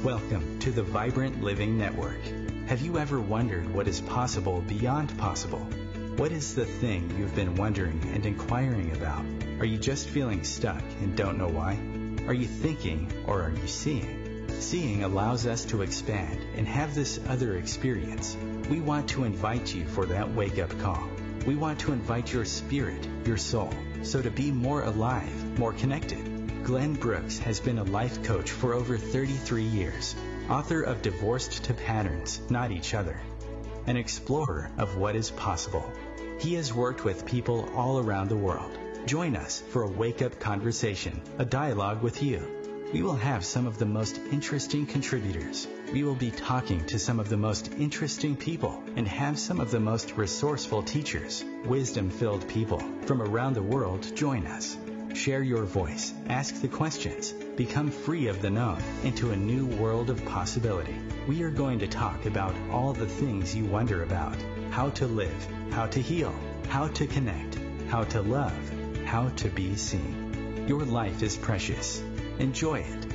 Welcome to the Vibrant Living Network. Have you ever wondered what is possible beyond possible? What is the thing you've been wondering and inquiring about? Are you just feeling stuck and don't know why? Are you thinking or are you seeing? Seeing allows us to expand and have this other experience. We want to invite you for that wake-up call. We want to invite your spirit, your soul, so to be more alive, more connected. Glenn Brooks has been a life coach for over 33 years, author of Divorced to Patterns, Not Each Other, an explorer of what is possible. He has worked with people all around the world. Join us for a wake-up conversation, a dialogue with you. We will have some of the most interesting contributors. We will be talking to some of the most interesting people and have some of the most resourceful teachers, wisdom-filled people from around the world join us. Share your voice, ask the questions, become free of the known into a new world of possibility. We are going to talk about all the things you wonder about: how to live, how to heal, how to connect, how to love, how to be seen. Your life is precious. Enjoy it.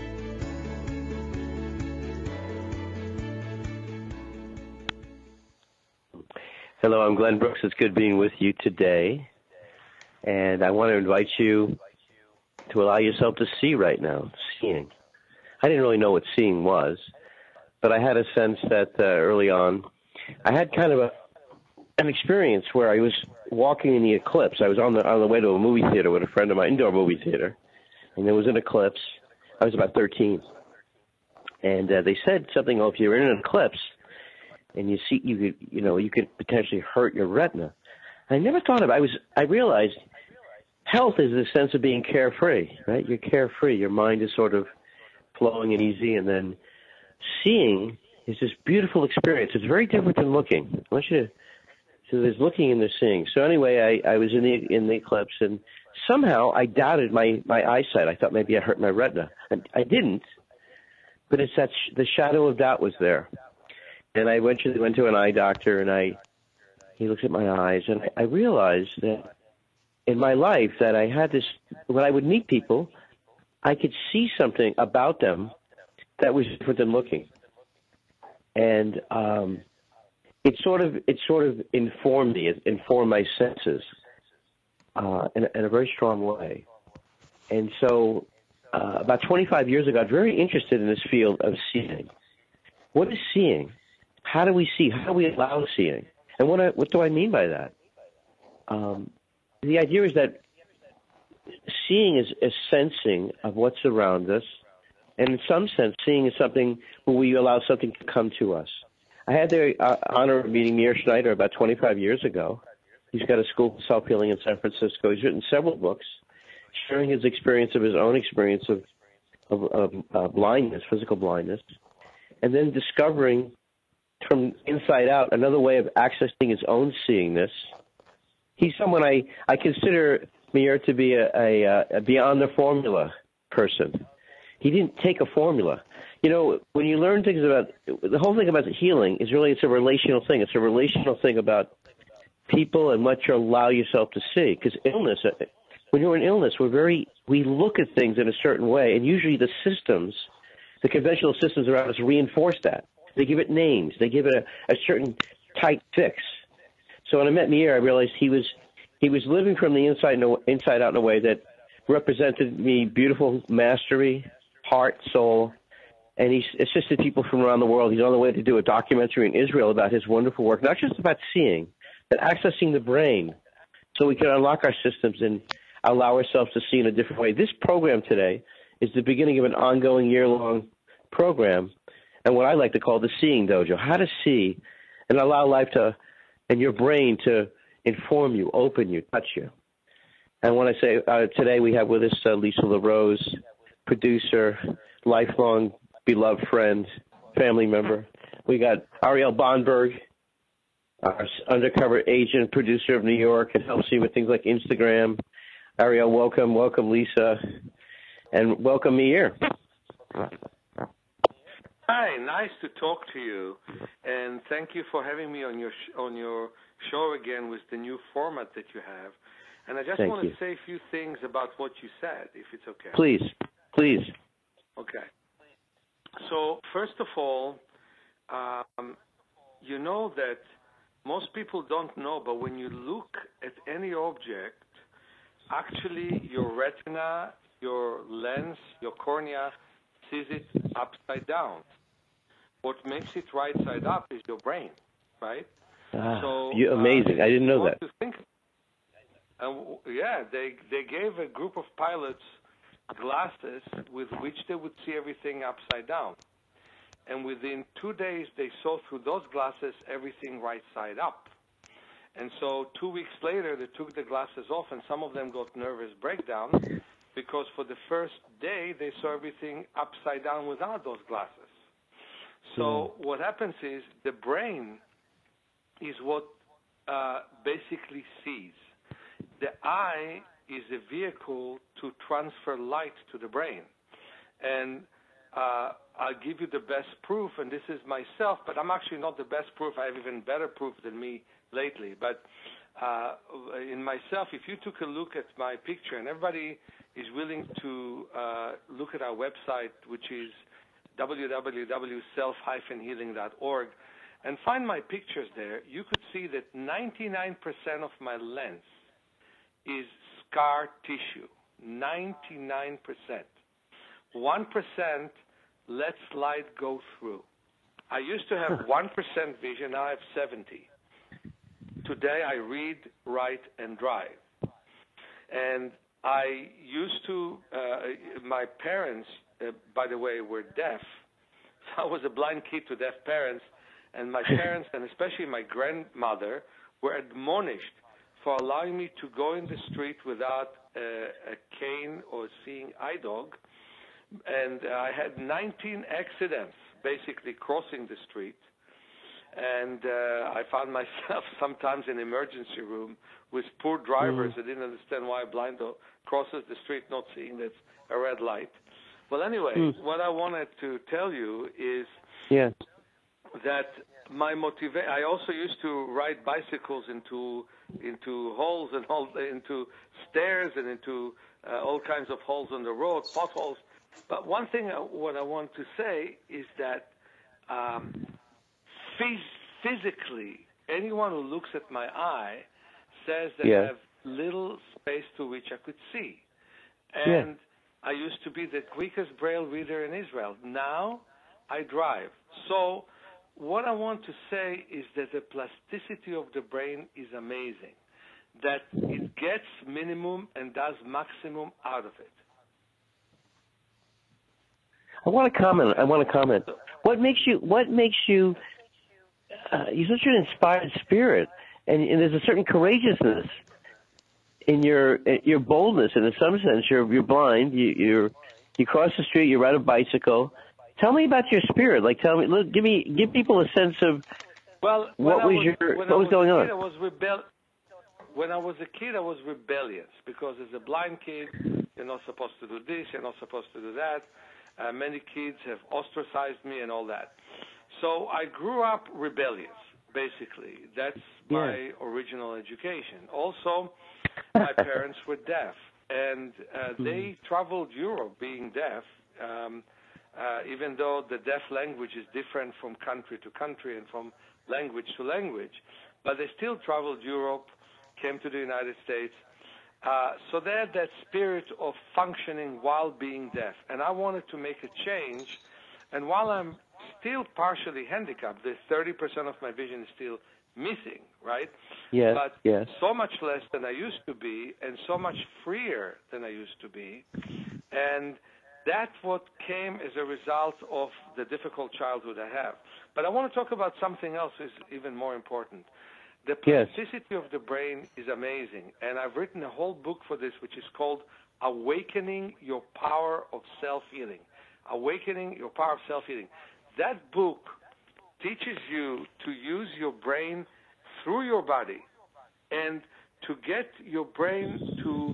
Hello, I'm Glenn Brooks. It's good being with you today. And I want to invite you to allow yourself to see right now, seeing. I didn't really know what seeing was, but I had a sense that early on, I had kind of an experience where I was walking in the eclipse. I was on the way to a movie theater with a friend of mine, indoor movie theater, and there was an eclipse. I was about 13. And they said something, if you're in an eclipse and you see, you could potentially hurt your retina. I never thought of it. I realized health is the sense of being carefree, right? You're carefree. Your mind is sort of flowing and easy. And then seeing is this beautiful experience. It's very different than looking. I want you to, so there's looking and there's seeing. So anyway, I was in the eclipse, and somehow I doubted my eyesight. I thought maybe I hurt my retina. And I didn't, but it's that the shadow of doubt was there. And I eventually went to an eye doctor, and he looked at my eyes, and I realized that in my life that I had this, when I would meet people, I could see something about them that was different than looking. And it sort of informed me, it informed my senses in a very strong way. And so about 25 years ago, I was very interested in this field of seeing. What is seeing? How do we see? How do we allow seeing? And what do I mean by that? The idea is that seeing is a sensing of what's around us, and in some sense, seeing is something where we allow something to come to us. I had the honor of meeting Meir Schneider about 25 years ago. He's got a school for self-healing in San Francisco. He's written several books sharing his experience of his own experience of blindness, physical blindness, and then discovering from inside out another way of accessing his own seeingness. He's someone I consider Meir to be a beyond the formula person. He didn't take a formula. When you learn things about, the whole thing about healing is really, it's a relational thing. It's a relational thing about people and what you allow yourself to see. Because illness, when you're in illness, we look at things in a certain way, and usually the conventional systems around us reinforce that. They give it names. They give it a certain tight fix. So when I met Meir, I realized he was living from the inside out in a way that represented me beautiful mastery, heart, soul, and he assisted people from around the world. He's on the way to do a documentary in Israel about his wonderful work, not just about seeing, but accessing the brain so we can unlock our systems and allow ourselves to see in a different way. This program today is the beginning of an ongoing year-long program, and what I like to call the Seeing Dojo, how to see and allow life and your brain to inform you, open you, touch you. And when I say today we have with us Lisa LaRose, producer, lifelong beloved friend, family member. We got Ariel Bonberg, our undercover agent, producer of New York, and helps you with things like Instagram. Ariel, welcome. Welcome, Lisa. And welcome, Meir. Hi, nice to talk to you, and thank you for having me on your show again with the new format that you have. And I just want to say a few things about what you said, if it's okay. Please. Okay. So first of all, you know that most people don't know, but when you look at any object, actually your retina, your lens, your cornea sees it upside down. What makes it right side up is your brain, right? Amazing. I didn't know that. They gave a group of pilots glasses with which they would see everything upside down. And within 2 days, they saw through those glasses everything right side up. And so 2 weeks later, they took the glasses off, and some of them got nervous breakdown because for the first day, they saw everything upside down without those glasses. So what happens is the brain is what basically sees. The eye is a vehicle to transfer light to the brain. And I'll give you the best proof, and this is myself, but I'm actually not the best proof. I have even better proof than me lately. But in myself, if you took a look at my picture, and everybody is willing to look at our website, which is www.self-healing.org, and find my pictures there, you could see that 99% of my lens is scar tissue. 99%. 1% lets light go through. I used to have 1% vision, now I have 70. Today I read, write, and drive. And I used to, my parents, by the way, were deaf. So I was a blind kid to deaf parents, and my parents, and especially my grandmother, were admonished for allowing me to go in the street without a cane or seeing eye dog. And I had 19 accidents, basically crossing the street. And I found myself sometimes in emergency room with poor drivers that didn't understand why a blind dog crosses the street not seeing that's a red light. Well, anyway, what I wanted to tell you is that my motivation. I also used to ride bicycles into holes and into stairs and into all kinds of holes on the road, potholes. But one thing what I want to say is that physically, anyone who looks at my eye says that I have little space to which I could see. And I used to be the quickest Braille reader in Israel. Now I drive. So what I want to say is that the plasticity of the brain is amazing, that it gets minimum and does maximum out of it. I want to comment. What makes you you're such an inspired spirit, and there's a certain courageousness in your boldness. And in some sense, you're blind. You cross the street. You ride a bicycle. Tell me about your spirit. Like, give people a sense of what was going on. When I was a kid, I was rebellious because as a blind kid, you're not supposed to do this. You're not supposed to do that. Many kids have ostracized me and all that. So I grew up rebellious, basically. That's my original education. Also, my parents were deaf, and they traveled Europe being deaf, even though the deaf language is different from country to country and from language to language. But they still traveled Europe, came to the United States. So they had that spirit of functioning while being deaf. And I wanted to make a change. And while I'm still partially handicapped, the 30% of my vision is still missing, right? Yes. But so much less than I used to be and so much freer than I used to be. And that's what came as a result of the difficult childhood I have. But I want to talk about something else is even more important. The plasticity of the brain is amazing, and I've written a whole book for this, which is called Awakening Your Power of Self-Healing. Awakening Your Power of Self-Healing. That book teaches you to use your brain through your body and to get your brain to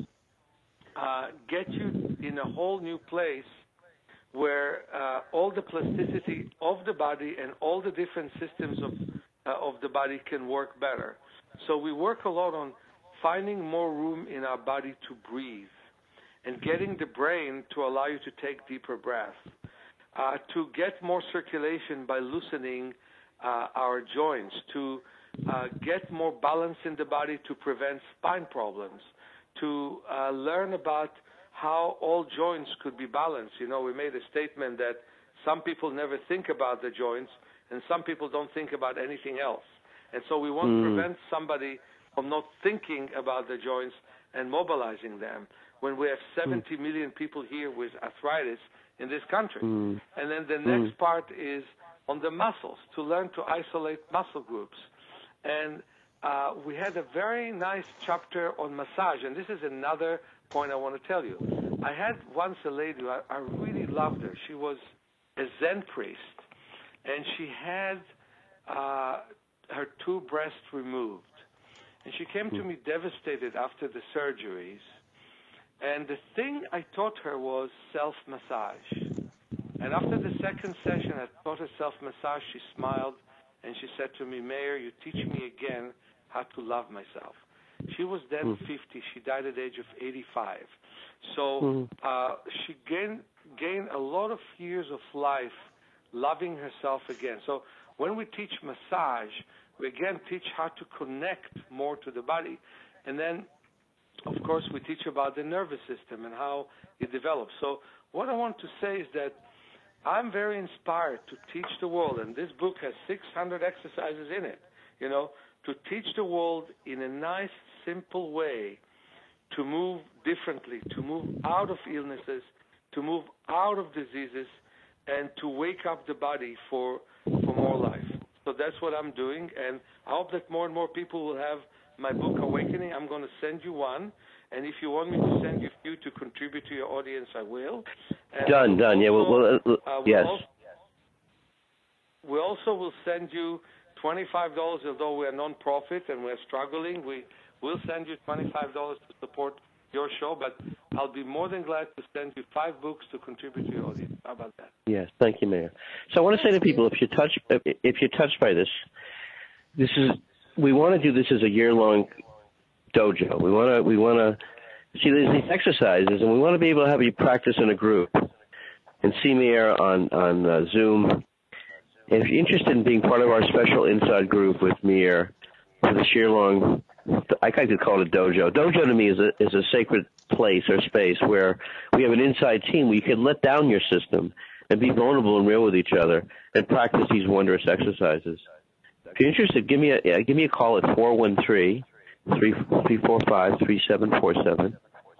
get you in a whole new place where all the plasticity of the body and all the different systems of the body can work better. So we work a lot on finding more room in our body to breathe and getting the brain to allow you to take deeper breaths. to get more circulation by loosening our joints, to get more balance in the body to prevent spine problems, to learn about how all joints could be balanced. You know, we made a statement that some people never think about the joints and some people don't think about anything else. And so we want to prevent somebody from not thinking about the joints and mobilizing them when we have 70 million people here with arthritis in this country. And then the next part is on the muscles, to learn to isolate muscle groups. And we had a very nice chapter on massage, and this is another point I want to tell you. I had once a lady, I really loved her. She was a Zen priest, and she had her 2 breasts removed. And she came to me devastated after the surgeries. And the thing I taught her was self-massage. And after the second session, I taught her self-massage. She smiled, and she said to me, Meir, you teach me again how to love myself. She was then 50. She died at the age of 85. So she gained a lot of years of life loving herself again. So when we teach massage, we again teach how to connect more to the body. And then, of course, we teach about the nervous system and how it develops. So what I want to say is that I'm very inspired to teach the world, and this book has 600 exercises in it, you know, to teach the world in a nice, simple way to move differently, to move out of illnesses, to move out of diseases, and to wake up the body for more life. So that's what I'm doing, and I hope that more and more people will have my book, Awakening. I'm going to send you one, and if you want me to send you a few to contribute to your audience, I will. And done. Yeah, yes. We also will send you $25, although we are non-profit and we're struggling. We will send you $25 to support your show, but I'll be more than glad to send you 5 books to contribute to your audience. How about that? Yes, thank you, Meir. So I want to say to people, if you're touched by this we want to do this as a year-long dojo. We want to see these exercises, and we want to be able to have you practice in a group and see Meir on Zoom. And if you're interested in being part of our special inside group with Meir for this year-long, I like to call it a dojo. Dojo to me is a sacred place or space where we have an inside team where you can let down your system and be vulnerable and real with each other and practice these wondrous exercises. If you're interested, give me a call at 413-345-3747,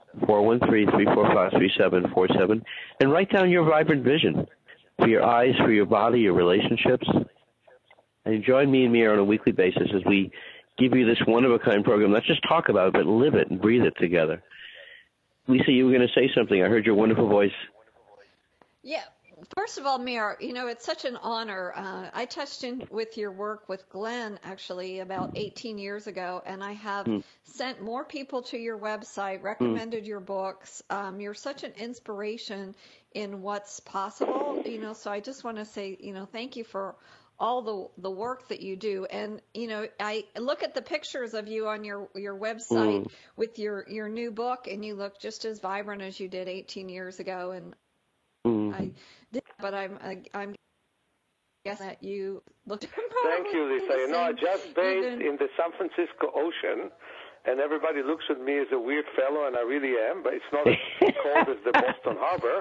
413-345-3747, and write down your vibrant vision for your eyes, for your body, your relationships. And join me and Meir on a weekly basis as we give you this one-of-a-kind program. Not just talk about it, but live it and breathe it together. Lisa, you were going to say something. I heard your wonderful voice. Yeah. First of all, Meir, you know, it's such an honor. I touched in with your work with Glenn, actually, about 18 years ago, and I have sent more people to your website, recommended your books. You're such an inspiration in what's possible, you know, so I just want to say, you know, thank you for all the work that you do. And, you know, I look at the pictures of you on your website with your new book, and you look just as vibrant as you did 18 years ago. And I did, but I'm guessing that you looked. Thank you, Lisa. You know, I just bathed in the San Francisco Ocean, and everybody looks at me as a weird fellow, and I really am, but it's not as cold as the Boston Harbor.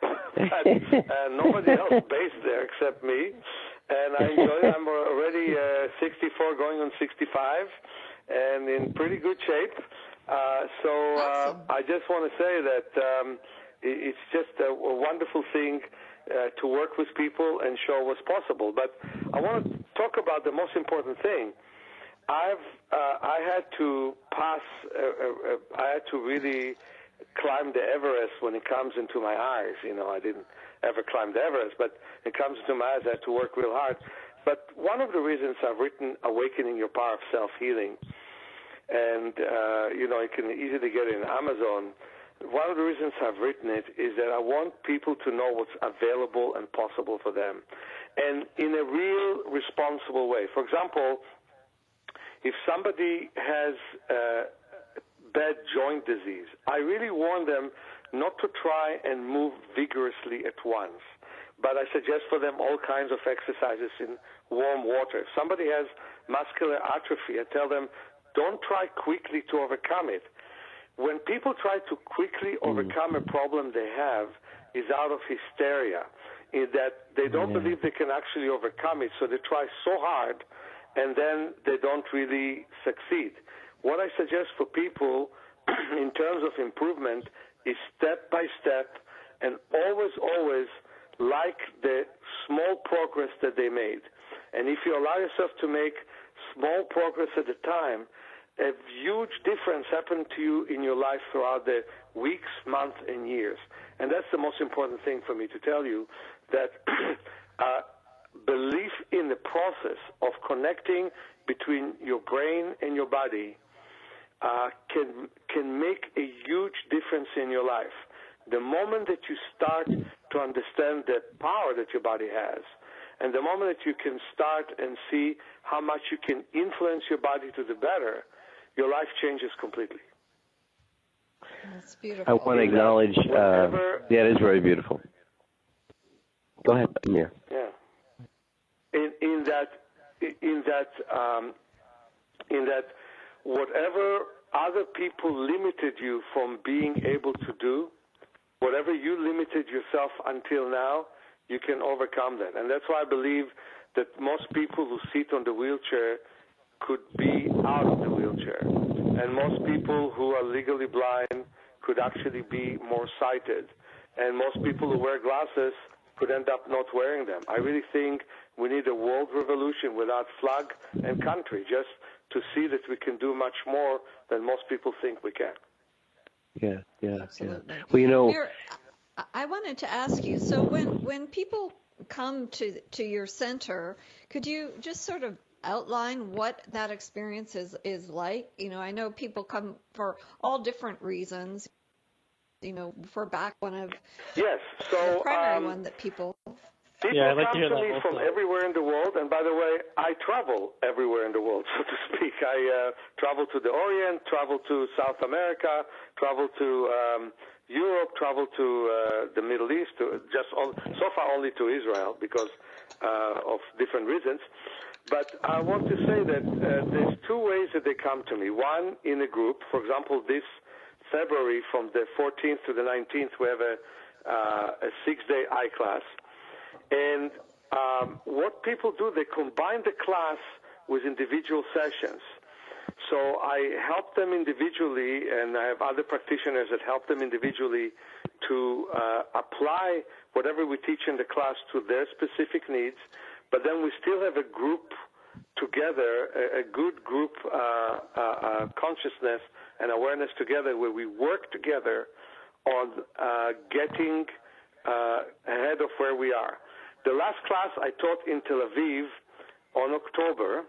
And nobody else bathes there except me. And I enjoy it. I'm already 64, going on 65, and in pretty good shape. Awesome. I just want to say that it's just a wonderful thing to work with people and show what's possible. But I want to talk about the most important thing. I had to pass. I had to really climb the Everest when it comes into my eyes. You know, I didn't ever climb the Everest, but it comes into my eyes. I had to work real hard. But one of the reasons I've written "Awakening Your Power of Self-Healing," and you know, you can easily get it in Amazon. One of the reasons I've written it is that I want people to know what's available and possible for them, and in a real responsible way. For example, if somebody has bad joint disease, I really warn them not to try and move vigorously at once. but I suggest for them all kinds of exercises in warm water. If somebody has muscular atrophy, I tell them, don't try quickly to overcome it. When people try to quickly overcome a problem they have, is out of hysteria, in that they don't believe they can actually overcome it, so they try so hard, and then they don't really succeed. What I suggest for people in terms of improvement is step by step, and always like the small progress that they made. And if you allow yourself to make small progress at a time, a huge difference happened to you in your life throughout the weeks, months, and years. And that's the most important thing for me to tell you, that belief in the process of connecting between your brain and your body can make a huge difference in your life. The moment that you start to understand the power that your body has, and the moment that you can start and see how much you can influence your body to the better, your life changes completely. That's beautiful. I want to acknowledge, it is very beautiful. Go ahead, Amir. Yeah. In that whatever other people limited you from being able to do, whatever you limited yourself until now, you can overcome that. And that's why I believe that most people who sit on the wheelchair could be out of the wheelchair. And most people who are legally blind could actually be more sighted. And most people who wear glasses could end up not wearing them. I really think we need a world revolution without flag and country, just to see that we can do much more than most people think we can. Yeah. Absolutely. Well, Amir, I wanted to ask you, so when people come to your center, could you just sort of outline what that experience is like? I know people come for all different reasons. For back, one of the primary one that people... People come to me from everywhere in the world, and by the way, I travel everywhere in the world, so to speak. I travel to the Orient, travel to South America, travel to Europe, travel to the Middle East, so far only to Israel because of different reasons. But I want to say that there's two ways that they come to me. One, in a group. For example, this February, from the 14th to the 19th, we have a 6-day eye class. And what people do, they combine the class with individual sessions. So I help them individually, and I have other practitioners that help them individually to apply whatever we teach in the class to their specific needs. But then we still have a group together, a good group consciousness and awareness together, where we work together on getting ahead of where we are. The last class I taught in Tel Aviv on October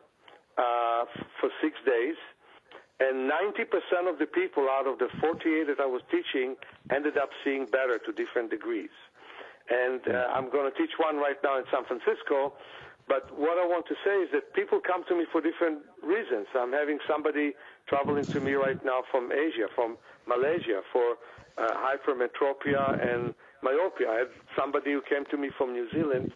for 6 days, and 90% of the people out of the 48 that I was teaching ended up seeing better to different degrees. And I'm going to teach one right now in San Francisco. But what I want to say is that people come to me for different reasons. I'm having somebody traveling to me right now from Asia, from Malaysia, for hypermetropia and myopia. I had somebody who came to me from New Zealand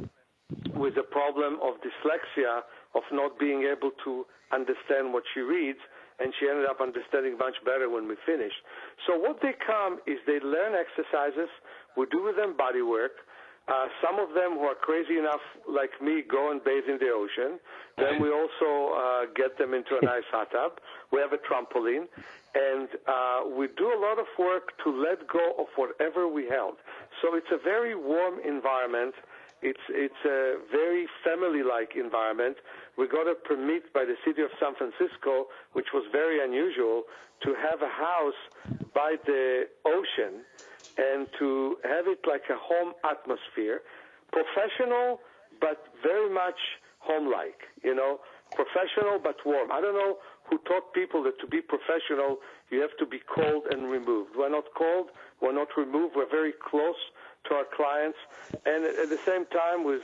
with a problem of dyslexia, of not being able to understand what she reads, and she ended up understanding much better when we finished. So what they come is they learn exercises. We do with them body work. Some of them who are crazy enough, like me, go and bathe in the ocean. Then we also get them into a nice hot tub. We have a trampoline. And we do a lot of work to let go of whatever we held. So it's a very warm environment. It's a very family-like environment. We got a permit by the city of San Francisco, which was very unusual, to have a house by the ocean and to have it like a home atmosphere, professional but very much home-like, professional but warm. I don't know who taught people that to be professional, you have to be cold and removed. We're not cold, we're not removed, we're very close to our clients, and at the same time with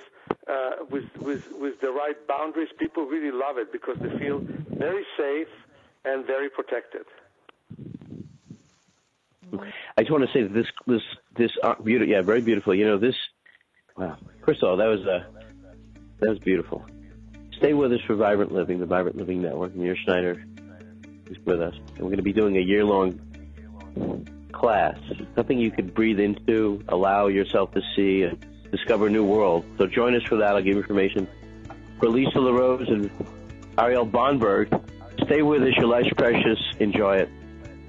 the right boundaries, people really love it because they feel very safe and very protected. I just want to say that this very beautiful. Wow. Crystal, that was beautiful. Stay with us for Vibrant Living, the Vibrant Living Network. Meir Schneider is with us. And we're going to be doing a year-long class, something you could breathe into, allow yourself to see, and discover a new world. So join us for that. I'll give you information. For Lisa LaRose and Ariel Bonberg, stay with us. Your life's precious. Enjoy it.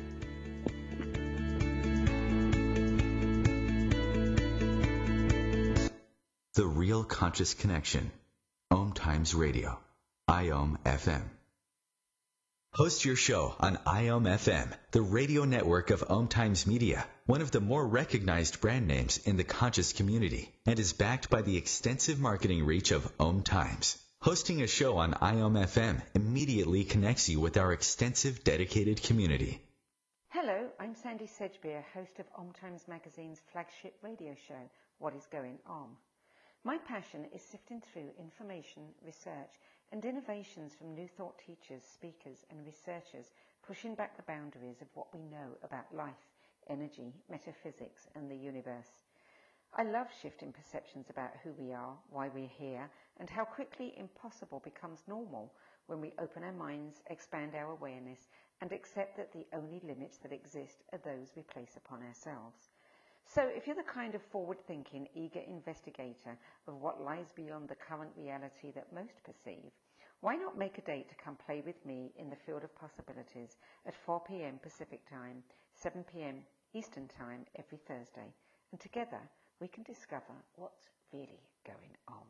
The Real Conscious Connection. Om Times Radio. IOM FM. Host your show on IOM FM, the radio network of Om Times Media, one of the more recognized brand names in the conscious community, and is backed by the extensive marketing reach of Om Times. Hosting a show on IOM FM immediately connects you with our extensive dedicated community. Hello, I'm Sandy Sedgbeer, host of Om Times Magazine's flagship radio show, What is Going On? My passion is sifting through information, research, and innovations from new thought teachers, speakers, and researchers pushing back the boundaries of what we know about life, energy, metaphysics, and the universe. I love shifting perceptions about who we are, why we're here, and how quickly impossible becomes normal when we open our minds, expand our awareness, and accept that the only limits that exist are those we place upon ourselves. So if you're the kind of forward-thinking, eager investigator of what lies beyond the current reality that most perceive, why not make a date to come play with me in the field of possibilities at 4 p.m. Pacific Time, 7 p.m. Eastern Time every Thursday, and together we can discover what's really going on.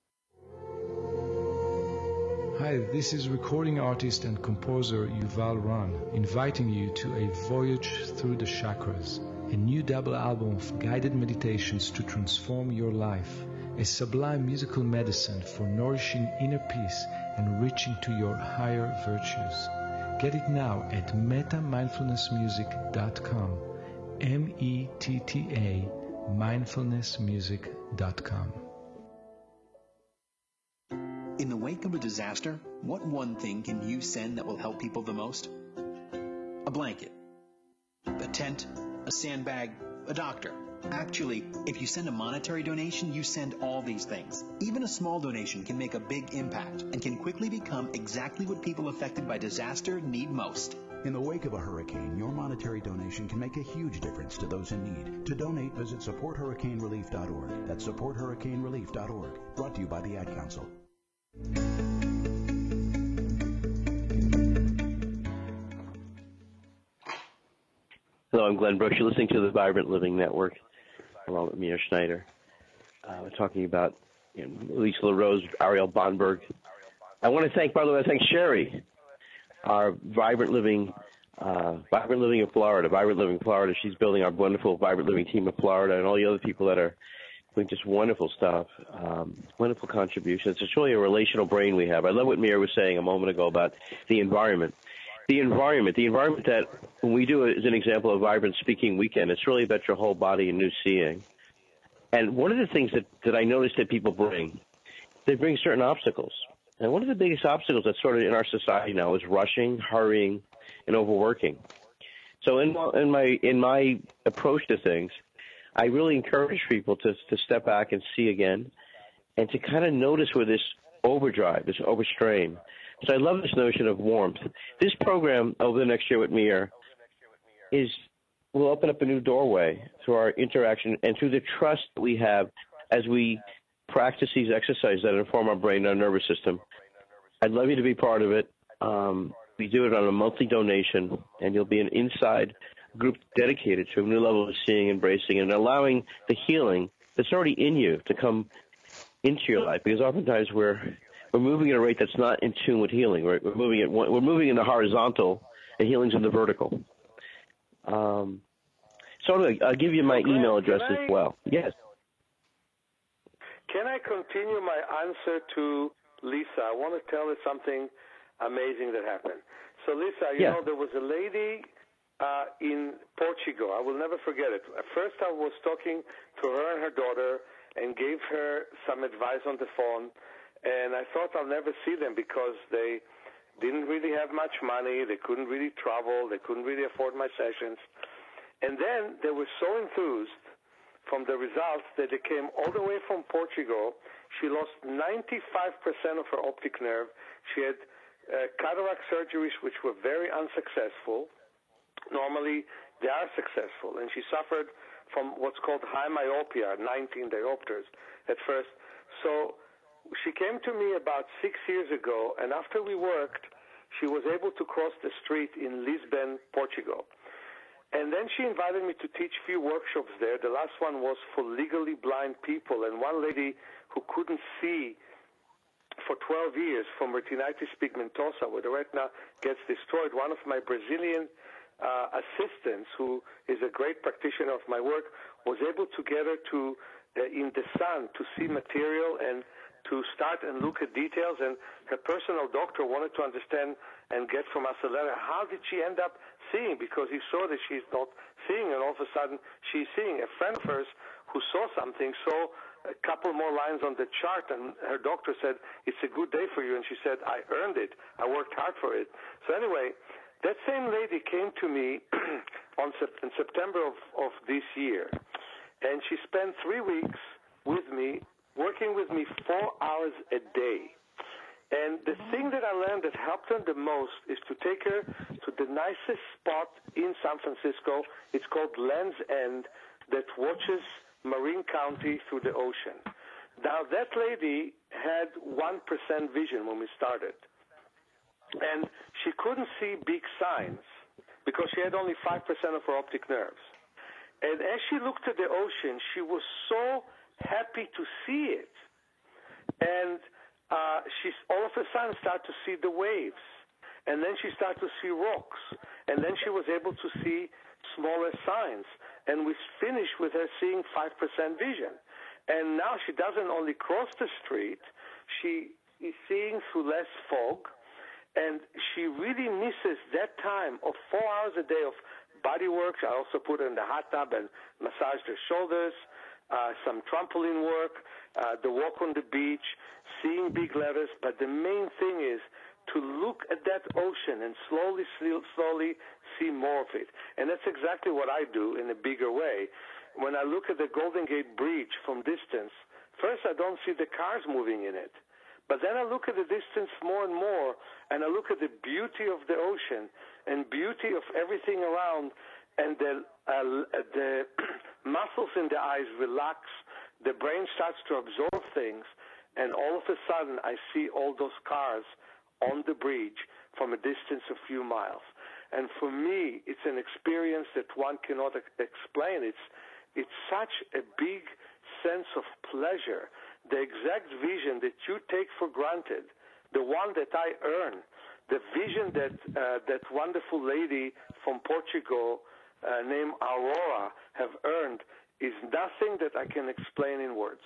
Hi, this is recording artist and composer Yuval Ran, inviting you to a voyage through the chakras, a new double album of guided meditations to transform your life, a sublime musical medicine for nourishing inner peace and reaching to your higher virtues. Get it now at metamindfulnessmusic.com, METTA mindfulnessmusic.com. In the wake of a disaster, what one thing can you send that will help people the most? A blanket, a tent, a sandbag, a doctor. Actually, if you send a monetary donation, you send all these things. Even a small donation can make a big impact and can quickly become exactly what people affected by disaster need most. In the wake of a hurricane, your monetary donation can make a huge difference to those in need. To donate, visit supporthurricanerelief.org. That's supporthurricanerelief.org. Brought to you by the Ad Council. Hello, I'm Glenn Brooks. You're listening to the Vibrant Living Network, along with Meir Schneider. We're talking about Lisa LaRose, Ariel Bonberg. I want to thank Sherry, our Vibrant Living of Florida, Vibrant Living Florida. She's building our wonderful Vibrant Living team of Florida, and all the other people that are doing just wonderful stuff, wonderful contributions. It's really a relational brain we have. I love what Meir was saying a moment ago about the environment. The environment that when we do it as an example of Vibrant Speaking Weekend, it's really about your whole body and new seeing. And one of the things that I notice that people bring, they bring certain obstacles. And one of the biggest obstacles that's sort of in our society now is rushing, hurrying, and overworking. So in my approach to things, I really encourage people to step back and see again, and to kind of notice where this overdrive, this overstrain. So I love this notion of warmth. This program over the next year with Meir will open up a new doorway through our interaction and through the trust that we have as we practice these exercises that inform our brain and our nervous system. I'd love you to be part of it. We do it on a monthly donation, and you'll be an inside group dedicated to a new level of seeing, embracing, and allowing the healing that's already in you to come into your life. Because oftentimes we're moving at a rate that's not in tune with healing. We're moving in the horizontal, and healing's in the vertical. So I'll give you my email address as well. Yes. Can I continue my answer to Lisa? I want to tell her something amazing that happened. So, Lisa, you know, there was a lady in Portugal. I will never forget it. At first, I was talking to her and her daughter and gave her some advice on the phone, and I thought I'll never see them because they didn't really have much money. They couldn't really travel. They couldn't really afford my sessions. And then they were so enthused from the results that they came all the way from Portugal. She lost 95% of her optic nerve. She had cataract surgeries which were very unsuccessful. Normally, they are successful. And she suffered from what's called high myopia, 19 diopters at first. So she came to me about 6 years ago, and after we worked, she was able to cross the street in Lisbon, Portugal. And then she invited me to teach a few workshops there. The last one was for legally blind people, and one lady who couldn't see for 12 years from retinitis pigmentosa, where the retina gets destroyed. One of my Brazilian assistants, who is a great practitioner of my work, was able to get her to in the sun to see material and to start and look at details, and her personal doctor wanted to understand and get from us a letter. How did she end up seeing? Because he saw that she's not seeing, and all of a sudden she's seeing. A friend of hers who saw something saw a couple more lines on the chart, and her doctor said, it's a good day for you, and she said, I earned it. I worked hard for it. So anyway, that same lady came to me in September of this year, and she spent 3 weeks with me, working with me 4 hours a day. And the thing that I learned that helped her the most is to take her to the nicest spot in San Francisco. It's called Land's End, that watches Marin County through the ocean. Now, that lady had 1% vision when we started. And she couldn't see big signs because she had only 5% of her optic nerves. And as she looked at the ocean, she was so happy to see it. And she all of a sudden started to see the waves. And then she started to see rocks. And then she was able to see smaller signs. And we finished with her seeing 5% vision. And now she doesn't only cross the street, she is seeing through less fog. And she really misses that time of 4 hours a day of body work. I also put her in the hot tub and massaged her shoulders, some trampoline work, the walk on the beach, seeing big letters. But the main thing is to look at that ocean and slowly see more of it. And that's exactly what I do in a bigger way. When I look at the Golden Gate Bridge from distance, first I don't see the cars moving in it. But then I look at the distance more and more, and I look at the beauty of the ocean and beauty of everything around, and the muscles in the eyes relax, the brain starts to absorb things, and all of a sudden I see all those cars on the bridge from a distance of few miles. And for me, it's an experience that one cannot explain. It's such a big sense of pleasure. The exact vision that you take for granted, the one that I earn, the vision that wonderful lady from Portugal named Aurora have earned, is nothing that I can explain in words.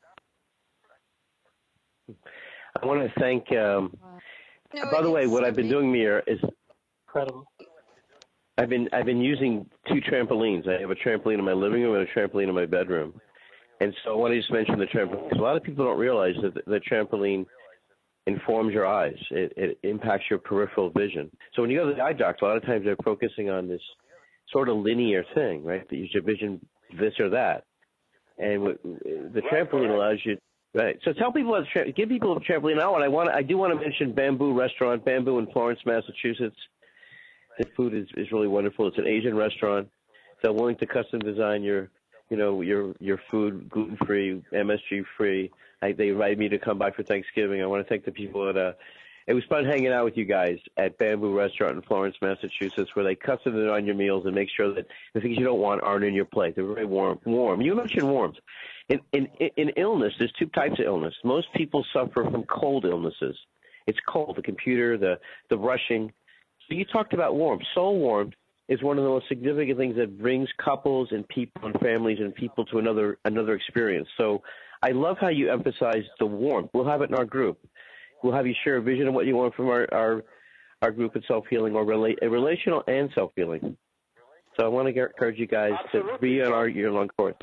I want to thank, by the way, what I've been doing, Mir, is incredible. I've been using 2 trampolines. I have a trampoline in my living room and a trampoline in my bedroom. And so I want to just mention the trampoline, because a lot of people don't realize that the trampoline informs your eyes. It impacts your peripheral vision. So when you go to the eye doctor, a lot of times they're focusing on this sort of linear thing, right? That your vision this or that. And the trampoline allows you, right? So tell people, give people a trampoline now. And I do want to mention Bamboo Restaurant, Bamboo in Florence, Massachusetts. The food is really wonderful. It's an Asian restaurant. They're willing to custom design your food, gluten-free, MSG-free. They invited me to come by for Thanksgiving. I want to thank the people it was fun hanging out with you guys at Bamboo Restaurant in Florence, Massachusetts, where they custom design your meals and make sure that the things you don't want aren't in your plate. They're very warm. You mentioned warmth. In illness, there's 2 types of illness. Most people suffer from cold illnesses. It's cold, the computer, the rushing. So you talked about warmth. Soul warmth is one of the most significant things that brings couples and people and families and people to another experience. So I love how you emphasize the warmth. We'll have it in our group. We'll have you share a vision of what you want from our group of self-healing, or relational and self-healing. So I want to encourage you guys to be on our year-long course.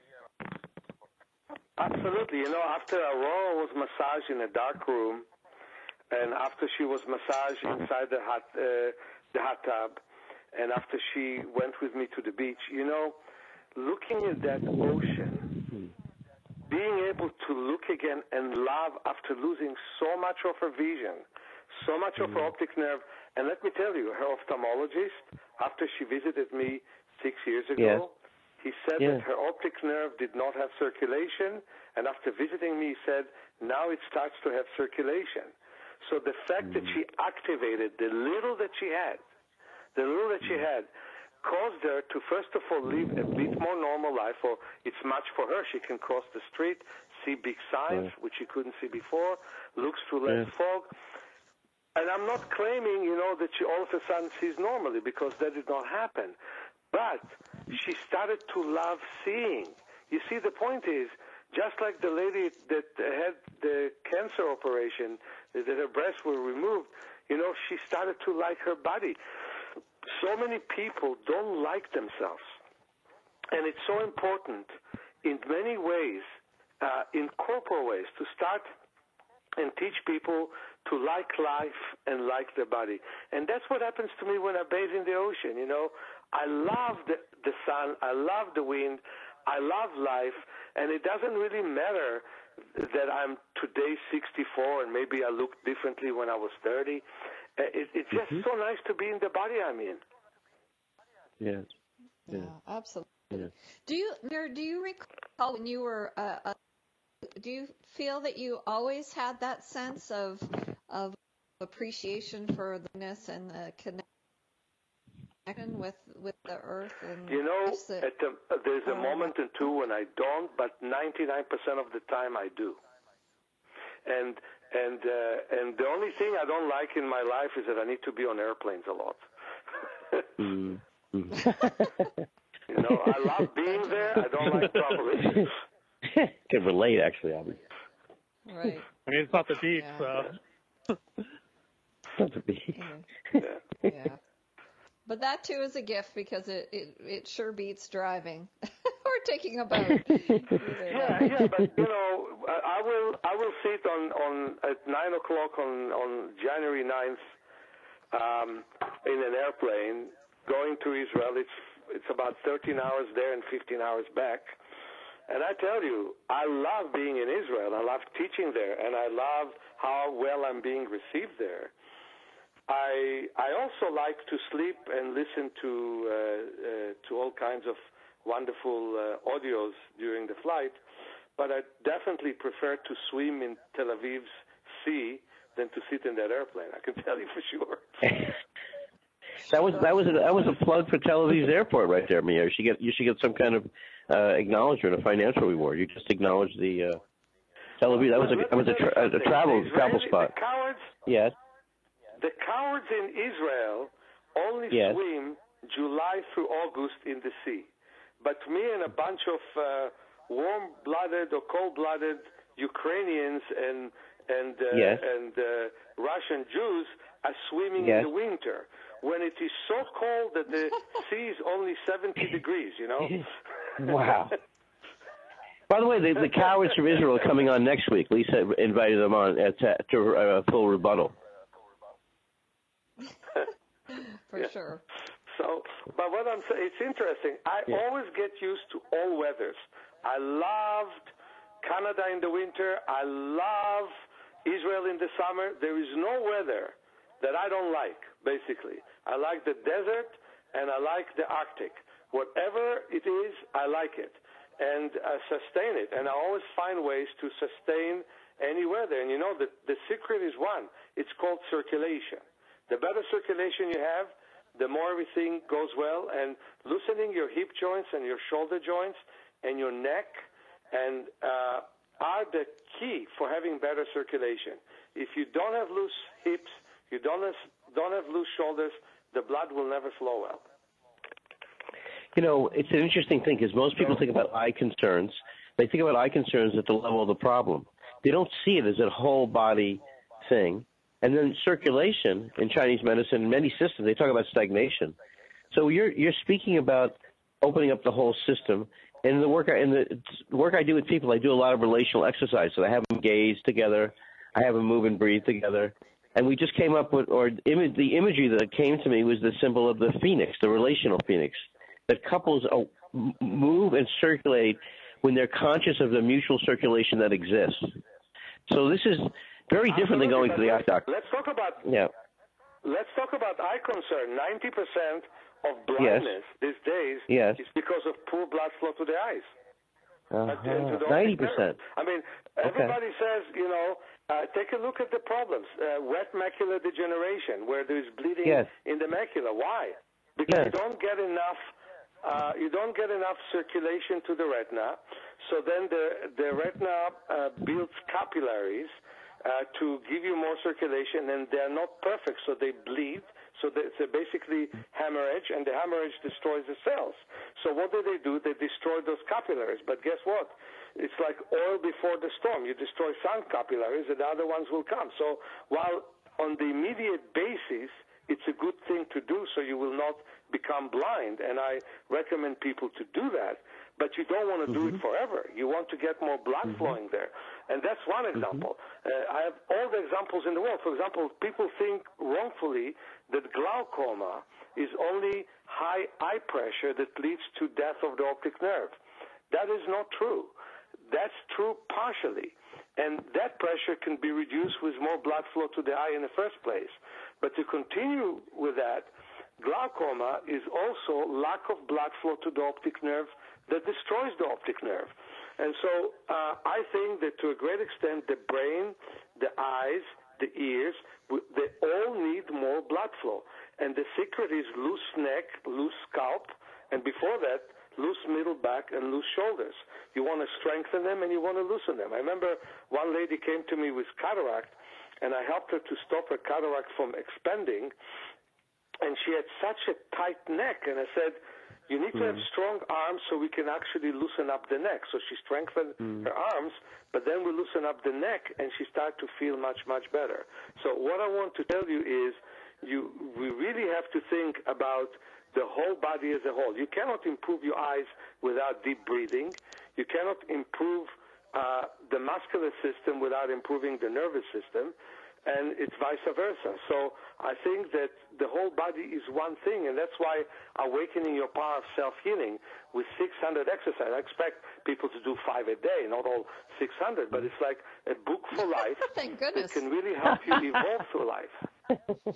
Absolutely. After Aurora was massaged in a dark room, and after she was massaged inside the hot tub, and after she went with me to the beach, looking at that ocean, being able to look again and love after losing so much of her vision, so much of her optic nerve. And let me tell you, her ophthalmologist, after she visited me 6 years ago, he said that her optic nerve did not have circulation, and after visiting me, he said, now it starts to have circulation. So the fact that she activated the little that she had, caused her to, first of all, live a bit more normal life, or it's much for her. She can cross the street, see big signs, which she couldn't see before, looks through less fog. And I'm not claiming, that she all of a sudden sees normally, because that did not happen. But she started to love seeing. You see, the point is, just like the lady that had the cancer operation, that her breasts were removed, she started to like her body. So many people don't like themselves. And it's so important in many ways, in corporal ways, to start and teach people to like life and like their body. And that's what happens to me when I bathe in the ocean. I love the sun, I love the wind, I love life, and it doesn't really matter that I'm today 64 and maybe I looked differently when I was 30. It's just so nice to be in the body I'm in. Yes. Yeah, absolutely. Yeah. Do you recall when you were do you feel that you always had that sense of appreciation for the goodness and the connection with the earth? And there's a moment or two when I don't, but 99% of the time I do. And the only thing I don't like in my life is that I need to be on airplanes a lot. I love being there. I don't like traveling. Can relate, actually, Albert. Right. I mean, it's not the beach, so. It's not the beach. Yeah. But that too is a gift, because it sure beats driving or taking a boat. Yeah, but I will sit on at 9:00 on January 9th in an airplane going to Israel. It's about 13 hours there and 15 hours back. And I tell you, I love being in Israel. I love teaching there, and I love how well I'm being received there. I also like to sleep and listen to all kinds of wonderful audios during the flight, but I definitely prefer to swim in Tel Aviv's sea than to sit in that airplane. I can tell you for sure. That was a plug for Tel Aviv's airport right there, Meir. You should get some kind of acknowledgement, a financial reward. You just acknowledged the Tel Aviv. That was a travel spot. The cowards. Yes. The cowards in Israel only swim July through August in the sea. But me and a bunch of warm-blooded or cold-blooded Ukrainians and Russian Jews are swimming in the winter, when it is so cold that the sea is only 70 degrees, Wow. By the way, the cowards from Israel are coming on next week. Lisa invited them on to a full rebuttal. For sure. So, but what I'm saying, it's interesting. I always get used to all weathers. I loved Canada in the winter. I love Israel in the summer. There is no weather that I don't like, basically. I like the desert, and I like the Arctic. Whatever it is, I like it. And I sustain it. And I always find ways to sustain any weather. And the secret is one. It's called circulation. The better circulation you have, the more everything goes well. And loosening your hip joints and your shoulder joints and your neck are the key for having better circulation. If you don't have loose hips, you don't have loose shoulders, the blood will never flow well. It's an interesting thing, because most people think about eye concerns. They think about eye concerns at the level of the problem. They don't see it as a whole body thing. And then circulation in Chinese medicine, in many systems, they talk about stagnation. So you're speaking about opening up the whole system. And the work I do with people, I do a lot of relational exercise. So I have them gaze together, I have them move and breathe together. And we just came up with, the imagery that came to me was the symbol of the phoenix, the relational phoenix, that couples move and circulate when they're conscious of the mutual circulation that exists. So this is very different than going to the eye doctor. Let's talk about eye concern. 90% of blindness these days is because of poor blood flow to the eyes. 90%. I mean, everybody says, take a look at the problems. Wet macular degeneration, where there's bleeding in the macula. Why? Because you don't get enough circulation to the retina. So then the retina builds capillaries to give you more circulation, and they're not perfect, so they bleed. So it's basically hemorrhage, and the hemorrhage destroys the cells. So what do? They destroy those capillaries. But guess what? It's like oil before the storm. You destroy some capillaries, and the other ones will come. So while on the immediate basis, it's a good thing to do so you will not become blind, and I recommend people to do that. But you don't want to do it forever. You want to get more blood flowing there. And that's one example. I have all the examples in the world. For example, people think wrongfully that glaucoma is only high eye pressure that leads to death of the optic nerve. That is not true. That's true partially. And that pressure can be reduced with more blood flow to the eye in the first place. But to continue with that, glaucoma is also lack of blood flow to the optic nerve that destroys the optic nerve. And so I think that to a great extent the brain, the eyes, the ears, they all need more blood flow. And the secret is loose neck, loose scalp, and before that, loose middle back and loose shoulders. You want to strengthen them and you want to loosen them. I remember one lady came to me with cataract, and I helped her to stop her cataract from expanding, and she had such a tight neck, and I said, you need to have strong arms so we can actually loosen up the neck. So she strengthened her arms, but then we loosen up the neck, and she started to feel much, much better. So what I want to tell you is we really have to think about the whole body as a whole. You cannot improve your eyes without deep breathing. You cannot improve the muscular system without improving the nervous system. And it's vice versa. So I think that the whole body is one thing, and that's why Awakening Your Power of Self-Healing with 600 exercises. I expect people to do 5 a day, not all 600, but it's like a book for life. Thank goodness. That can really help you evolve through life.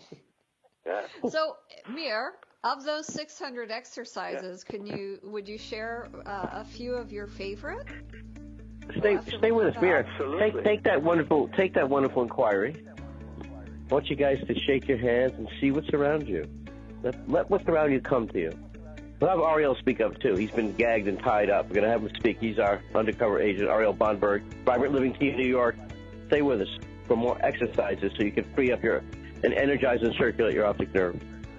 So, Mir, of those 600 exercises, would you share a few of your favorite? Stay with us, Mir. Take that wonderful inquiry. I want you guys to shake your hands and see what's around you. Let what's around you come to you. We'll have Ariel speak up, too. He's been gagged and tied up. We're going to have him speak. He's our undercover agent, Ariel Bonberg, Vibrant Living Team, New York. Stay with us for more exercises so you can free up and energize and circulate your optic nerve.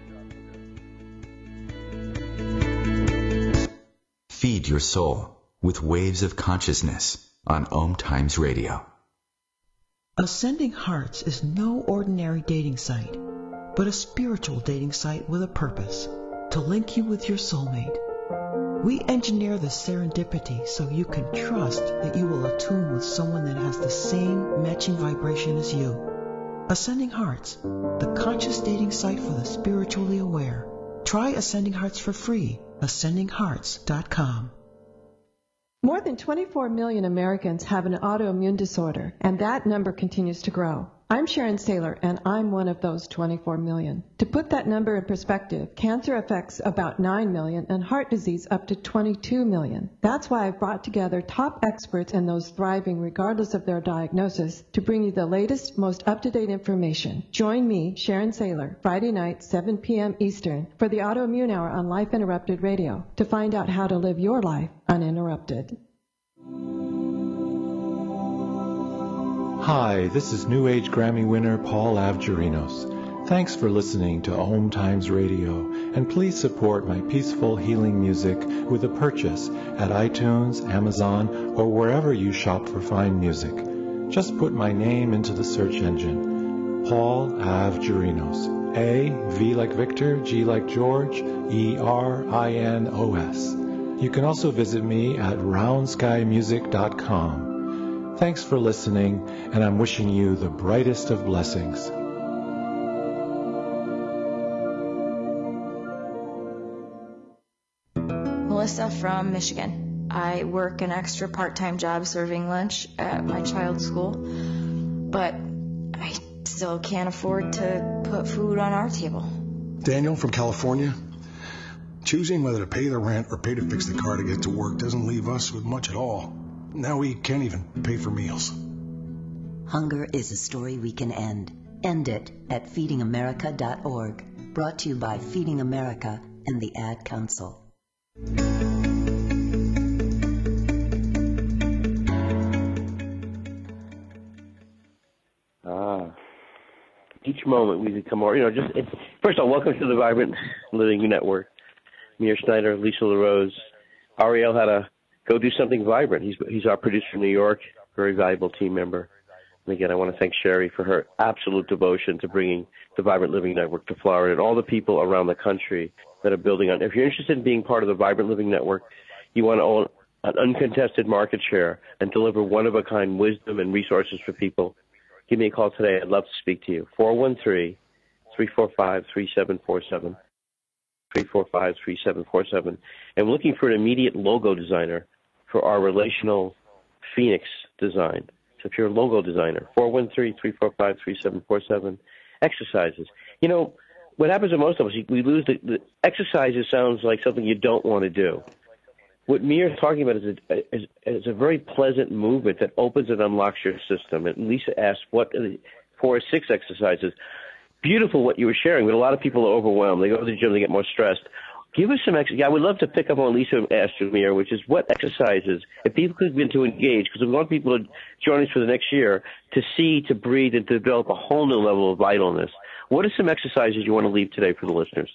Feed your soul with Waves of Consciousness on Om Times Radio. Ascending Hearts is no ordinary dating site, but a spiritual dating site with a purpose, to link you with your soulmate. We engineer the serendipity so you can trust that you will attune with someone that has the same matching vibration as you. Ascending Hearts, the conscious dating site for the spiritually aware. Try Ascending Hearts for free, ascendinghearts.com. More than 24 million Americans have an autoimmune disorder, and that number continues to grow. I'm Sharon Saylor, and I'm one of those 24 million. To put that number in perspective, cancer affects about 9 million and heart disease up to 22 million. That's why I've brought together top experts and those thriving regardless of their diagnosis to bring you the latest, most up-to-date information. Join me, Sharon Saylor, Friday night, 7 p.m. Eastern, for the Autoimmune Hour on Life Interrupted Radio to find out how to live your life uninterrupted. Hi, this is New Age Grammy winner Paul Avgerinos. Thanks for listening to Om Times Radio, and please support my peaceful healing music with a purchase at iTunes, Amazon, or wherever you shop for fine music. Just put my name into the search engine. Paul Avgerinos. A, V like Victor, G like George, E-R-I-N-O-S. You can also visit me at roundskymusic.com. Thanks for listening, and I'm wishing you the brightest of blessings. Melissa from Michigan. I work an extra part-time job serving lunch at my child's school, but I still can't afford to put food on our table. Daniel from California. Choosing whether to pay the rent or pay to fix the car to get to work doesn't leave us with much at all. Now we can't even pay for meals. Hunger is a story we can end. End it at feedingamerica.org. Brought to you by Feeding America and the Ad Council. Each moment we become more, first of all, welcome to the Vibrant Living Network. Meir Schneider, Lisa LaRose. Ariel had to go do something vibrant. He's our producer from New York, very valuable team member. And again, I want to thank Sherry for her absolute devotion to bringing the Vibrant Living Network to Florida and all the people around the country that are building on. If you're interested in being part of the Vibrant Living Network, you want to own an uncontested market share and deliver one-of-a-kind wisdom and resources for people, give me a call today. I'd love to speak to you. 413-345-3747. 345-3747. And we're looking for an immediate logo designer for our relational Phoenix design. So if you're a logo designer, 413-345-3747. Exercises. What happens to most of us, we lose the exercises. Sounds like something you don't want to do. What Meir is talking about is a very pleasant movement that opens and unlocks your system. And Lisa asked, what are the 4 or 6 exercises? Beautiful what you were sharing, but a lot of people are overwhelmed. They go to the gym, they get more stressed. Give us some exercises. I would love to pick up on what Lisa asked you, Meir, which is what exercises, if people could begin to engage, because we want people to join us for the next year, to see, to breathe, and to develop a whole new level of vitalness. What are some exercises you want to leave today for the listeners?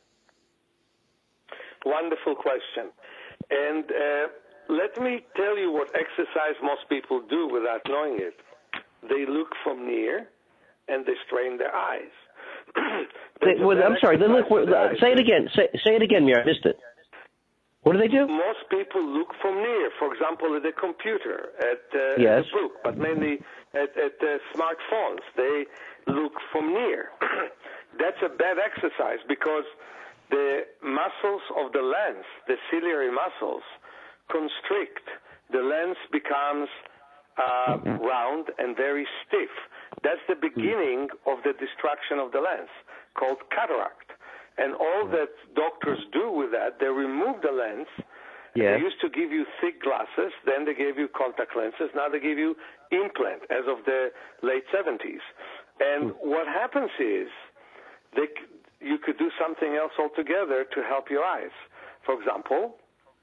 Wonderful question. And let me tell you what exercise most people do without knowing it. They look from near and they strain their eyes. I'm sorry. Then look. Say it again. Say it again, Meir. I missed it. What do they do? Most people look from near. For example, at the computer, at yes. the book, but mainly at smartphones. They look from near. That's a bad exercise because the muscles of the lens, the ciliary muscles, constrict. The lens becomes round and very stiff. That's the beginning of the destruction of the lens, called cataract. And all that doctors do with that, they remove the lens. Yes. They used to give you thick glasses, then they gave you contact lenses, now they give you implant as of the late 70s. And what happens is you could do something else altogether to help your eyes. For example,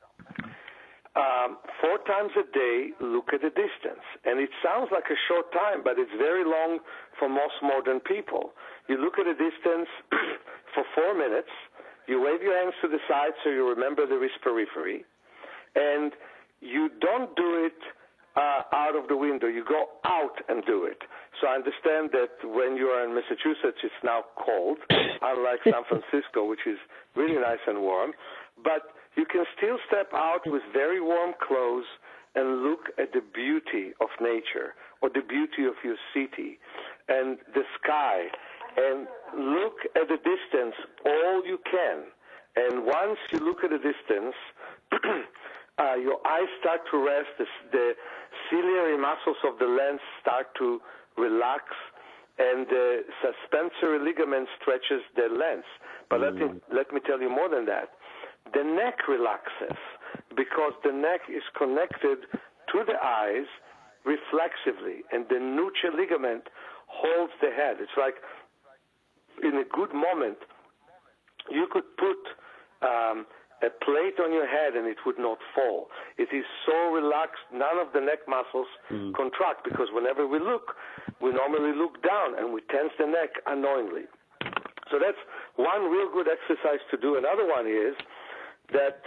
4 times a day, look at the distance. And it sounds like a short time, but it's very long for most modern people. You look at a distance for 4 minutes, you wave your hands to the side so you remember there is periphery, and you don't do it out of the window. You go out and do it. So I understand that when you are in Massachusetts, it's now cold, unlike San Francisco, which is really nice and warm. But you can still step out with very warm clothes and look at the beauty of nature or the beauty of your city and the sky, and look at the distance all you can. And once you look at the distance, your eyes start to rest, the ciliary muscles of the lens start to relax, and the suspensory ligament stretches the lens. But let me tell you more than that. The neck relaxes because the neck is connected to the eyes reflexively, and the nuchal ligament holds the head. It's like in a good moment, you could put a plate on your head and it would not fall. It is so relaxed, none of the neck muscles contract, because whenever we look, we normally look down and we tense the neck unknowingly. So that's one real good exercise to do. Another one is that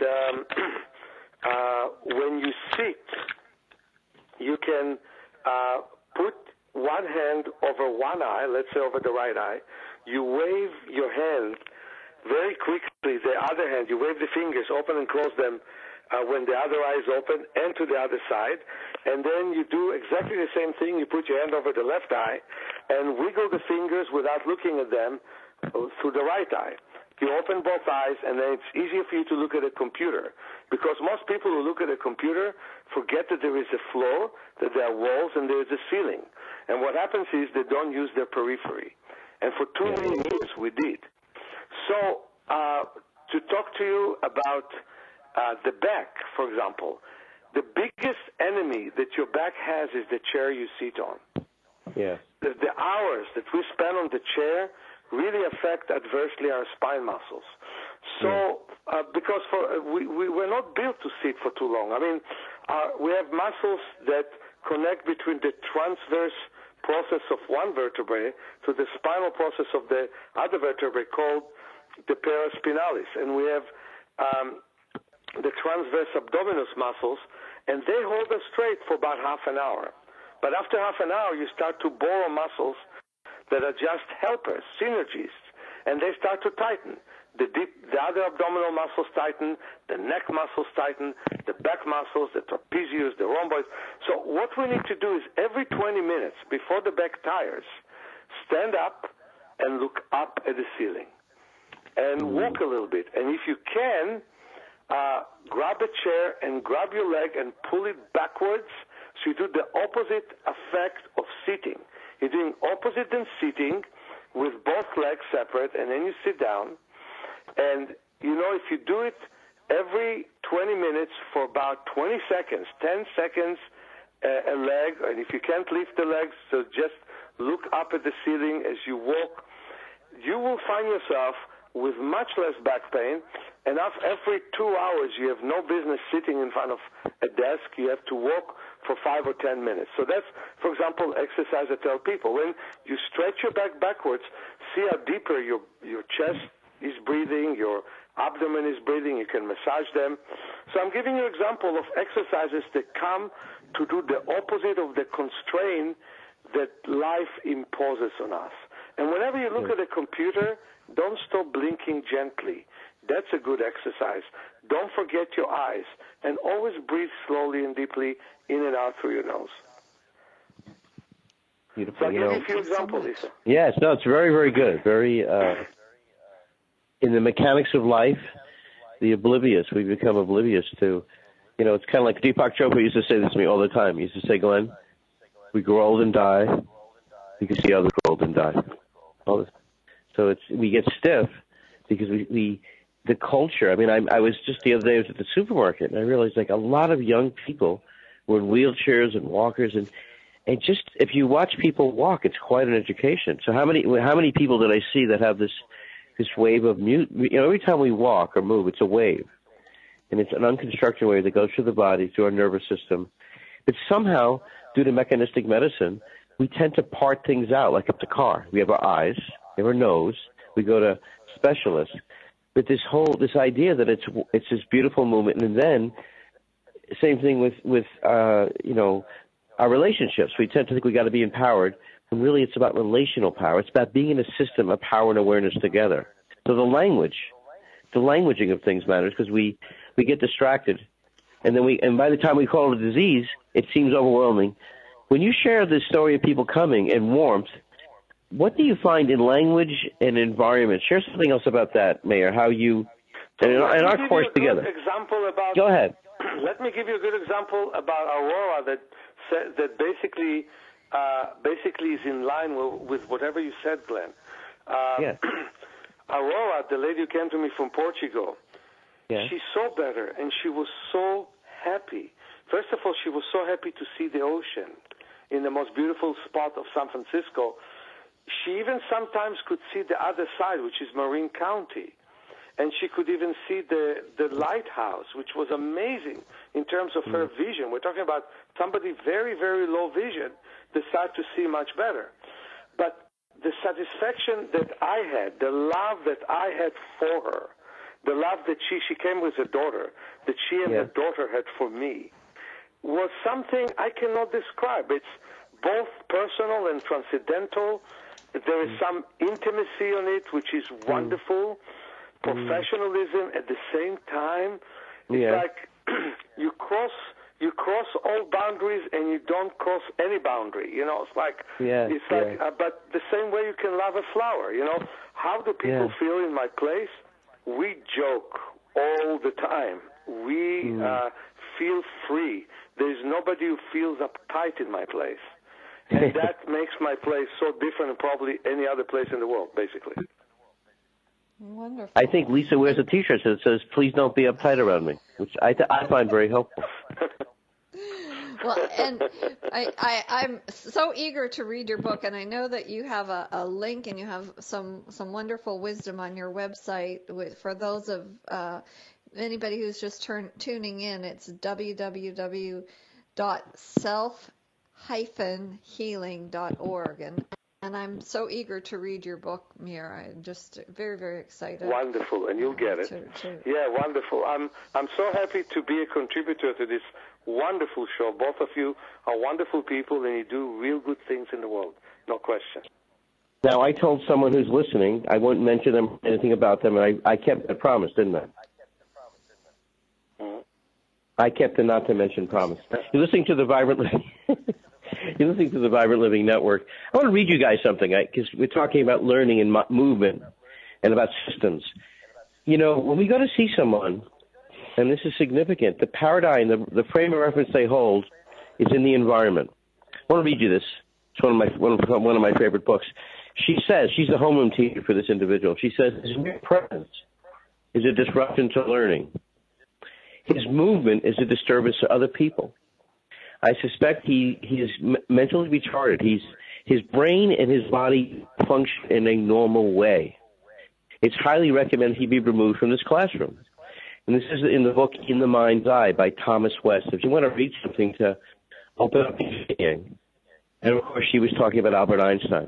when you sit, you can put one hand over one eye, let's say over the right eye. You wave your hand very quickly, the other hand, you wave the fingers, open and close them when the other eye is open, and to the other side. And then you do exactly the same thing. You put your hand over the left eye and wiggle the fingers without looking at them through the right eye. You open both eyes, and then it's easier for you to look at a computer. Because most people who look at a computer forget that there is a floor, that there are walls, and there is a ceiling. And what happens is they don't use their periphery. And for too many years, we did. So to talk to you about the back, for example, the biggest enemy that your back has is the chair you sit on. Yeah. The hours that we spend on the chair really affect adversely our spine muscles. So, because we're not built to sit for too long. I mean, we have muscles that connect between the transverse process of one vertebrae to the spinal process of the other vertebrae called the paraspinalis. And we have the transverse abdominis muscles, and they hold us straight for about half an hour. But after half an hour, you start to borrow muscles that are just helpers, synergists, and they start to tighten. The other abdominal muscles tighten, the neck muscles tighten, the back muscles, the trapezius, the rhomboids. So what we need to do is every 20 minutes before the back tires, stand up and look up at the ceiling and walk a little bit. And if you can, grab a chair and grab your leg and pull it backwards so you do the opposite effect of sitting. You're doing opposite than sitting with both legs separate, and then you sit down. And, you know, if you do it every 20 minutes for about 20 seconds, 10 seconds a leg, and if you can't lift the legs, so just look up at the ceiling as you walk, you will find yourself with much less back pain. And every 2 hours, you have no business sitting in front of a desk. You have to walk for 5 or 10 minutes. So that's, for example, exercise I tell people. When you stretch your back backwards, see how deeper your chest is breathing, your abdomen is breathing. You can massage them. So I'm giving you an example of exercises that come to do the opposite of the constraint that life imposes on us. And whenever you look at a computer, don't stop blinking gently. That's a good exercise. Don't forget your eyes, and always breathe slowly and deeply in and out through your nose. Beautiful. So I'll give you a few examples, Lisa. Yes, no, it's very, very good. Very, in the mechanics of life, we become oblivious to, you know, it's kind of like Deepak Chopra used to say this to me all the time. He used to say, Glenn, we grow old and die. You can see others grow old and die. So we get stiff because the culture. I mean, I was just the other day, I was at the supermarket, and I realized like a lot of young people were in wheelchairs and walkers, and just if you watch people walk, it's quite an education. So how many people did I see that have this wave of mute? You know, every time we walk or move, it's a wave, and it's an unconstructed wave that goes through the body, through our nervous system. But somehow, due to mechanistic medicine, we tend to part things out, like up the car. We have our eyes, we have our nose, we go to specialists. But this idea that it's this beautiful movement, and then same thing with you know, our relationships. We tend to think we got to be empowered, and really it's about relational power. It's about being in a system of power and awareness together. So the languaging of things matters, because we get distracted, and by the time we call it a disease, it seems overwhelming. When you share this story of people coming and warmth, what do you find in language and environment? Share something else about that, Meir, how you, in our course together. Go ahead. Let me give you a good example about Aurora that basically is in line with whatever you said, Glenn. Yeah. Aurora, the lady who came to me from Portugal, she saw better, and she was so happy. First of all, she was so happy to see the ocean in the most beautiful spot of San Francisco. She even sometimes could see the other side, which is Marin County. And she could even see the lighthouse, which was amazing in terms of her vision. We're talking about somebody very, very low vision decide to see much better. But the satisfaction that I had, the love that I had for her, the love that she came with her daughter, that she and her daughter had for me, was something I cannot describe. It's both personal and transcendental. There is some intimacy on it, which is wonderful. Professionalism at the same time. It's like you cross all boundaries and you don't cross any boundary. You know, it's like but the same way you can love a flower. You know, how do people feel in my place? we joke all the time. We feel free. There's nobody who feels uptight in my place. And that makes my place so different than probably any other place in the world, basically. Wonderful. I think Lisa wears a T-shirt that says, "Please don't be uptight around me," which I find very helpful. Well, and I'm so eager to read your book, and I know that you have a link and you have some wonderful wisdom on your website. For those of anybody who's just tuning in, it's www.self-healing.org, and I'm so eager to read your book, Meir. I'm just very, very excited. Wonderful, and you'll get it. Yeah, wonderful. I'm so happy to be a contributor to this wonderful show. Both of you are wonderful people, and you do real good things in the world. No question. Now, I told someone who's listening I wouldn't mention them anything about them, and I kept that promise, didn't I? I kept the not to mention promise. You're listening to the Vibrant Living Network. I want to read you guys something because we're talking about learning and movement and about systems. You know, when we go to see someone, and this is significant, the paradigm, the frame of reference they hold is in the environment. I want to read you this. It's one of my favorite books. She says, she's the homeroom teacher for this individual. She says, his mere presence is a disruption to learning. His movement is a disturbance to other people. I suspect he is mentally retarded. His brain and his body function in a normal way. It's highly recommended he be removed from this classroom. And this is in the book In the Mind's Eye by Thomas West. If you want to read something to open up your thinking. And, of course, she was talking about Albert Einstein.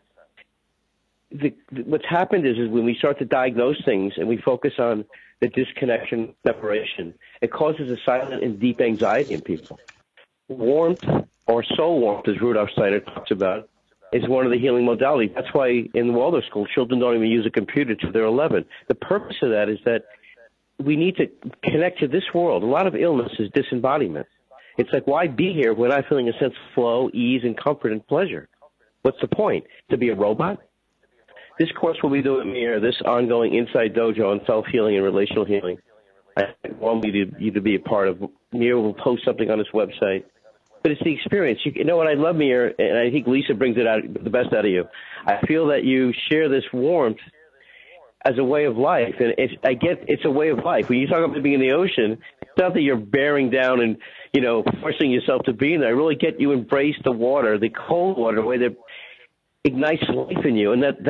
What's happened is when we start to diagnose things and we focus on the disconnection, separation, it causes a silent and deep anxiety in people. Warmth, or soul warmth, as Rudolf Steiner talks about, is one of the healing modalities. That's why in the Waldorf School, children don't even use a computer till they're 11. The purpose of that is that we need to connect to this world. A lot of illness is disembodiment. It's like, why be here when I'm feeling a sense of flow, ease, and comfort and pleasure? What's the point? To be a robot? This course will be doing Meir, this ongoing Inside Dojo on self-healing and relational healing. I want you to be a part of. Meir will post something on his website. But it's the experience. You know what I love, Meir, and I think Lisa brings it out, the best out of you. I feel that you share this warmth as a way of life, and it's a way of life. When you talk about being in the ocean, it's not that you're bearing down and, you know, forcing yourself to be in there. I really get you embrace the water, the cold water, the way that ignites life in you, and that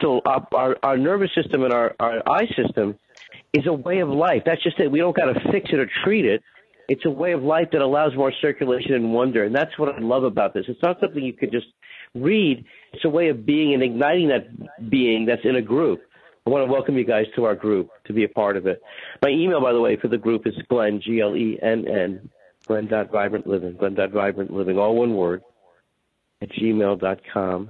our nervous system and our eye system is a way of life. That's just it. We don't got to fix it or treat it. It's a way of life that allows more circulation and wonder, and that's what I love about this. It's not something you could just read. It's a way of being and igniting that being that's in a group. I want to welcome you guys to our group to be a part of it. My email, by the way, for the group is Glenn, Glenn, Glenn.vibrantliving, Glenn.vibrantliving, all one word, at gmail.com.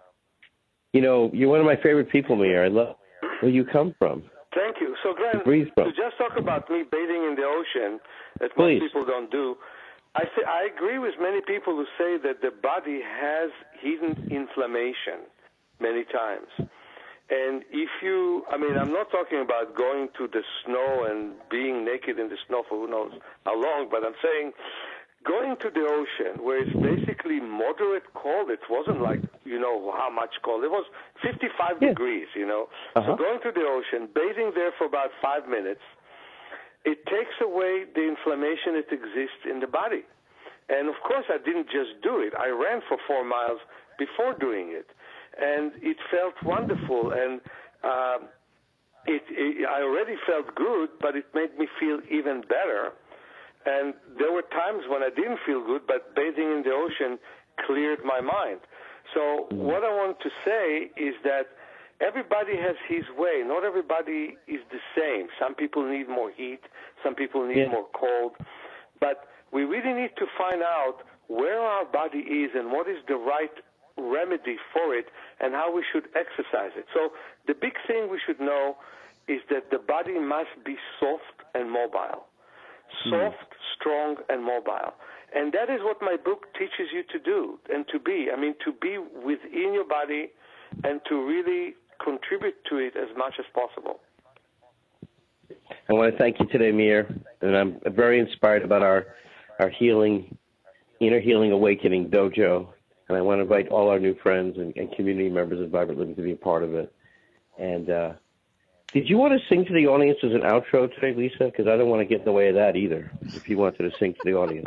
You know, you're one of my favorite people, Meir. I love where you come from. Thank you. So, Glenn, to just talk about me bathing in the ocean, that most people don't do, I agree with many people who say that the body has hidden inflammation many times. And I'm not talking about going to the snow and being naked in the snow for who knows how long, but I'm saying going to the ocean where it's basically moderate cold. It wasn't like, you know, how much cold. It was 55 degrees, you know. So going to the ocean, bathing there for about 5 minutes, it takes away the inflammation that exists in the body. And, of course, I didn't just do it. I ran for 4 miles before doing it. And it felt wonderful. And I already felt good, but it made me feel even better. And there were times when I didn't feel good, but bathing in the ocean cleared my mind. So what I want to say is that everybody has his way. Not everybody is the same. Some people need more heat. Some people need more cold. But we really need to find out where our body is and what is the right remedy for it and how we should exercise it. So the big thing we should know is that the body must be soft and mobile. Soft, strong, and mobile. And that is what my book teaches you to do and to be. I mean, to be within your body and to really contribute to it as much as possible. I want to thank you today, Mir, and I'm very inspired about our healing, inner healing awakening dojo, and I want to invite all our new friends and community members of Vibrant Living to be a part of it. And did you want to sing to the audience as an outro today, Lisa? Because I don't want to get in the way of that either, if you wanted to sing to the audience.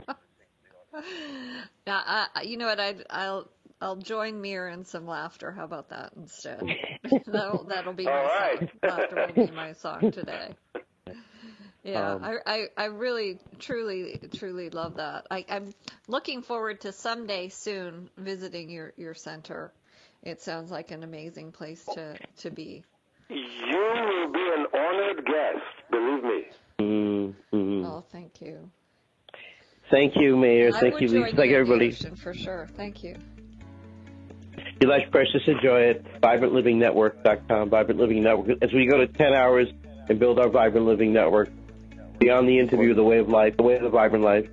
Now, you know what, I'll join Mir in some laughter. How about that instead? That'll be my song. Laughter will be my song today. Yeah, I really, truly love that. I'm looking forward to someday soon visiting your center. It sounds like an amazing place to be. You will be an honored guest, believe me. Mm-hmm. Oh, thank you. Thank you, Mayor. Thank you, Lisa. Thank everybody. For sure. Thank you. Your life's precious. Enjoy it. VibrantLivingNetwork.com. Vibrant Living Network. As we go to 10 hours and build our Vibrant Living Network, beyond the interview, the way of life, the way of the vibrant life.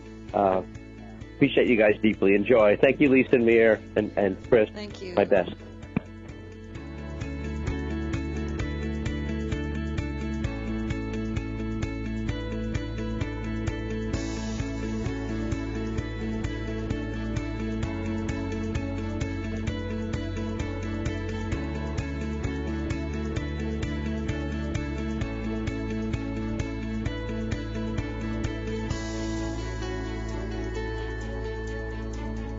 Appreciate you guys deeply. Enjoy. Thank you, Lisa and Mir and Chris. Thank you. My best.